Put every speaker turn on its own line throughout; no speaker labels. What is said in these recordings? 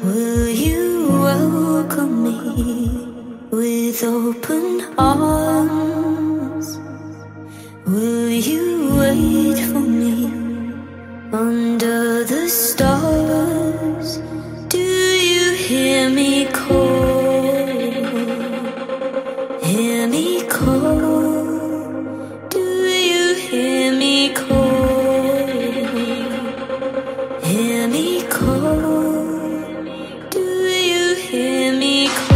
Will you welcome me with open arms? Will you wait for me under the stars? Do you hear me call? Hear me call? Do you hear me call? Hear me call? Do you hear me call?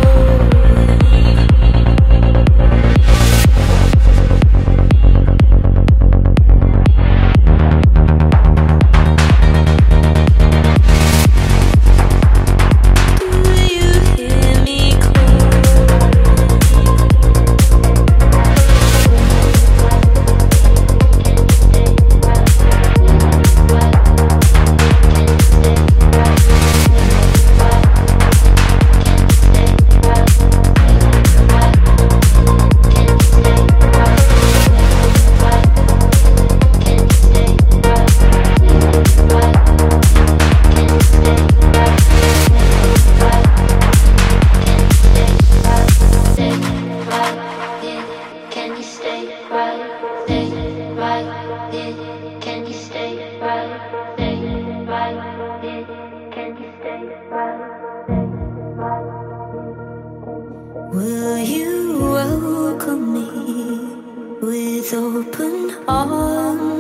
Will you welcome me with open arms?